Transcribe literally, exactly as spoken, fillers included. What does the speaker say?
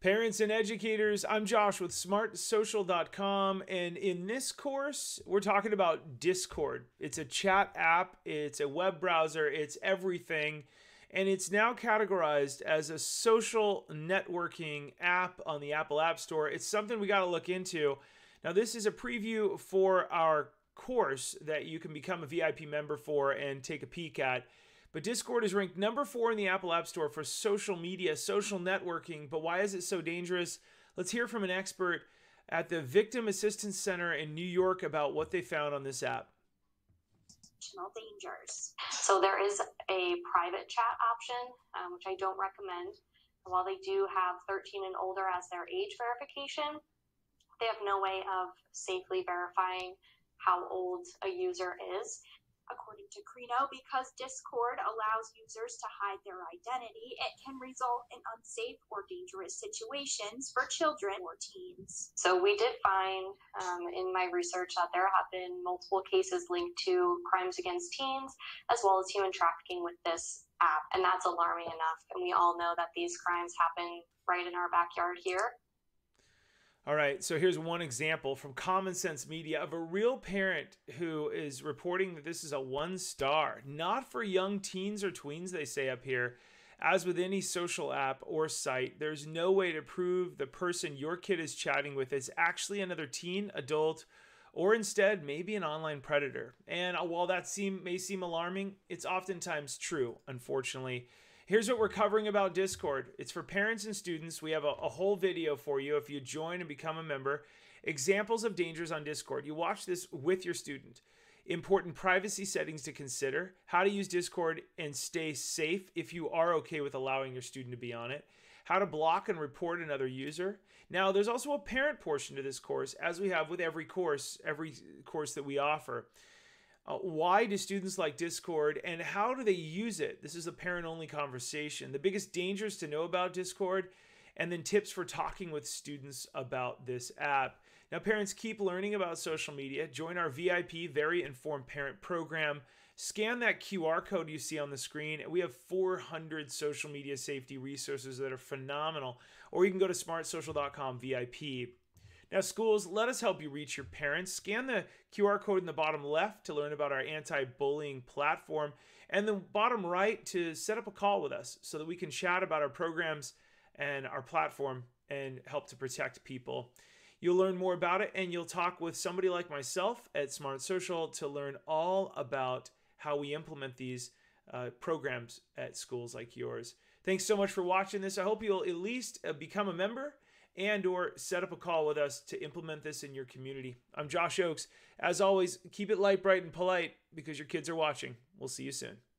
Parents and educators, I'm Josh with smart social dot com, and in this course, we're talking about Discord. It's a chat app, it's a web browser, it's everything, and it's now categorized as a social networking app on the Apple App Store. It's something we got to look into. Now, this is a preview for our course that you can become a V I P member for and take a peek at. But Discord is ranked number four in the Apple App Store for social media, social networking. But why is it so dangerous? Let's hear from an expert at the Victim Assistance Center in New York about what they found on this app. Dangers. So there is a private chat option, um, which I don't recommend. While they do have thirteen and older as their age verification, they have no way of safely verifying how old a user is. According to Crino, because Discord allows users to hide their identity, it can result in unsafe or dangerous situations for children or teens. So we did find um, in my research that there have been multiple cases linked to crimes against teens, as well as human trafficking with this app. And that's alarming enough. And we all know that these crimes happen right in our backyard here. All right, so here's one example from Common Sense Media of a real parent who is reporting that this is a one star, not for young teens or tweens, they say up here. As with any social app or site, there's no way to prove the person your kid is chatting with is actually another teen, adult, or instead maybe an online predator. And while that seem, may seem alarming, it's oftentimes true, unfortunately. Here's what we're covering about Discord. It's for parents and students. We have a, a whole video for you if you join and become a member. Examples of dangers on Discord. You watch this with your student. Important privacy settings to consider. How to use Discord and stay safe if you are okay with allowing your student to be on it. How to block and report another user. Now, there's also a parent portion to this course, as we have with every course, every course that we offer. Uh, why do students like Discord and how do they use it? This is a parent-only conversation. The biggest dangers to know about Discord, and then tips for talking with students about this app. Now, parents, keep learning about social media. Join our V I P, Very Informed Parent program. Scan that Q R code you see on the screen. We have four hundred social media safety resources that are phenomenal. Or you can go to smart social dot com V I P. Now, schools, let us help you reach your parents. Scan the Q R code in the bottom left to learn about our anti-bullying platform, and the bottom right to set up a call with us so that we can chat about our programs and our platform and help to protect people. You'll learn more about it, and you'll talk with somebody like myself at Smart Social to learn all about how we implement these uh, programs at schools like yours. Thanks so much for watching this. I hope you'll at least uh, become a member and or set up a call with us to implement this in your community. I'm Josh Oakes. As always, keep it light, bright, and polite because your kids are watching. We'll see you soon.